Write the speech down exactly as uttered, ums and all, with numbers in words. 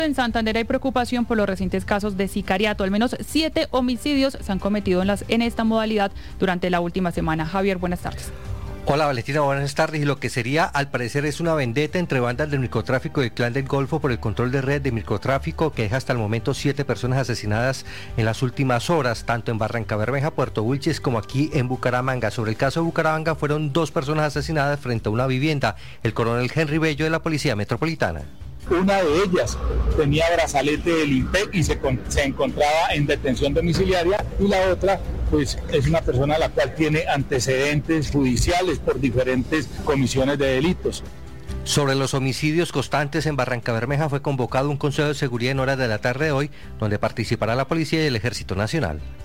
En Santander hay preocupación por los recientes casos de sicariato. Al menos siete homicidios se han cometido en, las, en esta modalidad durante la última semana. Javier, buenas tardes. Hola Valentina, buenas tardes. Y lo que sería, al parecer, es una vendetta entre bandas del microtráfico y el Clan del Golfo por el control de red de microtráfico que deja hasta el momento siete personas asesinadas en las últimas horas, tanto en Barrancabermeja, Puerto Wilches, como aquí en Bucaramanga. Sobre el caso de Bucaramanga, fueron dos personas asesinadas frente a una vivienda. El coronel Henry Bello de la Policía Metropolitana. Una de ellas tenía brazalete del INPEC y se, con, se encontraba en detención domiciliaria, y la otra pues es una persona la cual tiene antecedentes judiciales por diferentes comisiones de delitos. Sobre los homicidios constantes en Barrancabermeja fue convocado un consejo de seguridad en horas de la tarde de hoy, donde participará la policía y el Ejército Nacional.